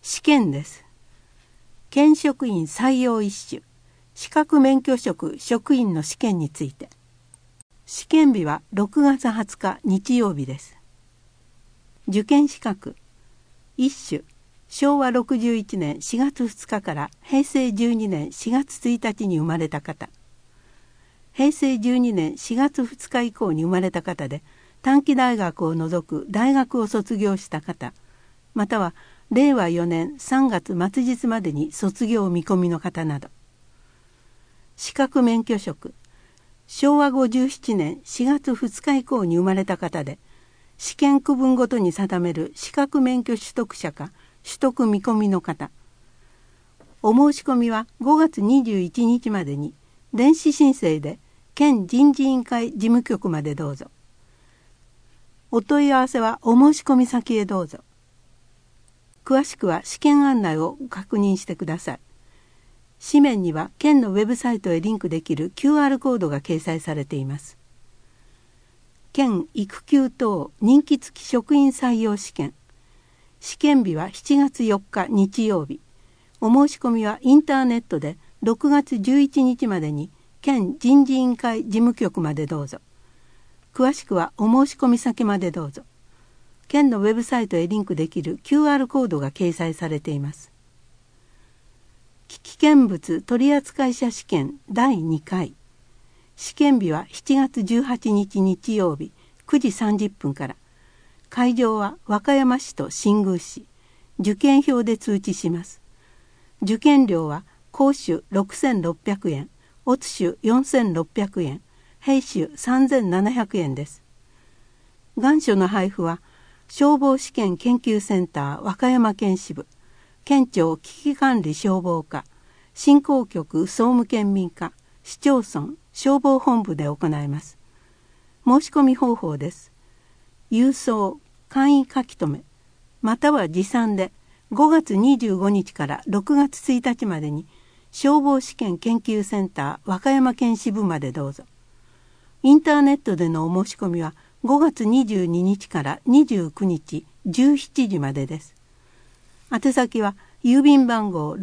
試験です。県職員採用一種、資格免許職職員の試験について。試験日は6月20日日曜日です。受験資格一種、昭和61年4月2日から平成12年4月1日に生まれた方、平成12年4月2日以降に生まれた方で短期大学を除く大学を卒業した方、または令和4年3月末日までに卒業見込みの方など。資格免許職昭和57年4月2日以降に生まれた方で試験区分ごとに定める資格免許取得者か取得見込みの方。お申し込みは5月21日までに電子申請で県人事委員会事務局までどうぞ。お問い合わせはお申し込み先へどうぞ。詳しくは試験案内を確認してください。紙面には県のウェブサイトへリンクできる QR コードが掲載されています。県育休等任期付き職員採用試験。試験日は7月4日日曜日。お申し込みはインターネットで6月11日までに県人事委員会事務局までどうぞ。詳しくはお申し込み先までどうぞ。県のウェブサイトへリンクできる QR コードが掲載されています。危険物取扱者試験第2回。試験日は7月18日日曜日9時30分から。会場は和歌山市と新宮市。受験票で通知します。受験料は講習6600円、乙種4600円、兵種3700円です。願書の配布は消防試験研究センター和歌山県支部、県庁危機管理消防課、振興局総務県民課、市町村消防本部で行います。申し込み方法です。郵送、簡易書き留め、または持参で5月25日から6月1日までに消防試験研究センター和歌山県支部までどうぞ。インターネットでのお申し込みは5月22日から29日17時までです。宛先は郵便番号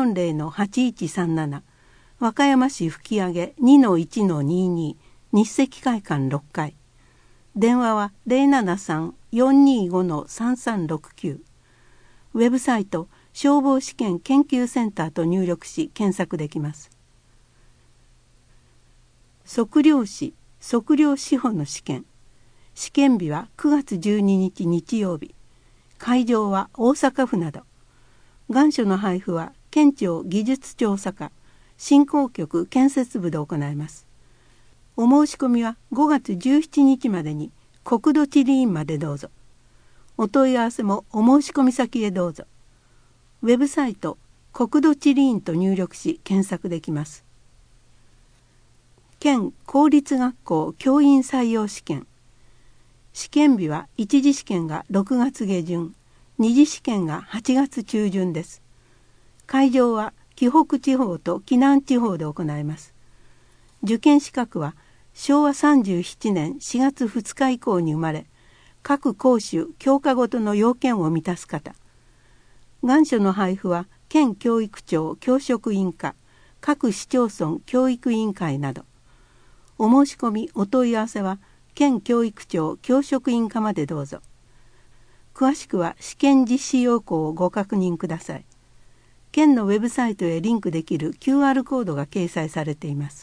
640-8137 和歌山市吹上 2-1-22 日赤会館6階。電話は 073-425-3369。ウェブサイト消防試験研究センターと入力し検索できます。測量士測量士法の試験。試験日は9月12日日曜日。会場は大阪府など。願書の配布は県庁技術調査課、振興局建設部で行います。お申し込みは5月17日までに国土地理院までどうぞ。お問い合わせもお申し込み先へどうぞ。ウェブサイト国土地理院と入力し検索できます。県公立学校教員採用試験。試験日は一次試験が6月下旬、二次試験が8月中旬です。会場は紀北地方と紀南地方で行います。受験資格は昭和37年4月2日以降に生まれ、各講習教科ごとの要件を満たす方。願書の配布は県教育庁教職員課、各市町村教育委員会など。お申し込みお問い合わせは県教育庁教職員課までどうぞ。詳しくは試験実施要項をご確認ください。県のウェブサイトへリンクできる QR コードが掲載されています。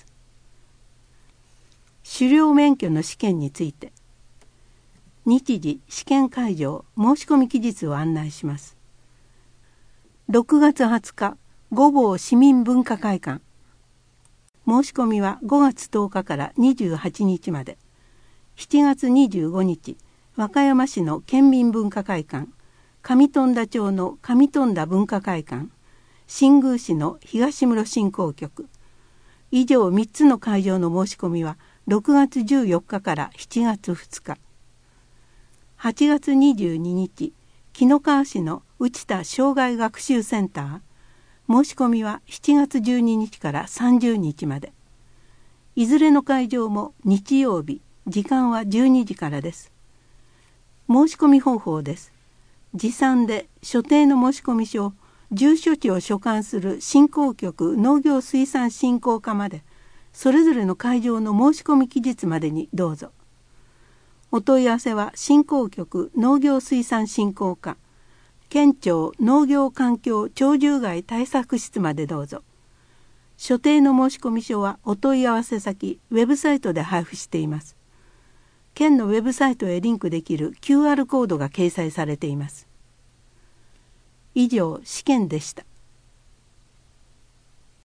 狩猟免許の試験について。日時、試験会場、申し込み期日を案内します。6月20日、御坊市民文化会館。申し込みは5月10日から28日まで。7月25日、和歌山市の県民文化会館、上富田町の上富田文化会館、新宮市の東室振興局。以上3つの会場の申し込みは6月14日から7月2日。8月22日、紀の川市の内田障害学習センター。申し込みは7月12日から30日まで。いずれの会場も日曜日、時間は12時からです。申し込み方法です。 持参で所定の申込書、住所地を所管する振興局農業水産振興課まで、それぞれの会場の申込期日までにどうぞ。お問い合わせは振興局農業水産振興課、県庁農業環境鳥獣害対策室までどうぞ。所定の申込書はお問い合わせ先、ウェブサイトで配布しています。県のウェブサイトへリンクできる QR コードが掲載されています。以上、試験でした。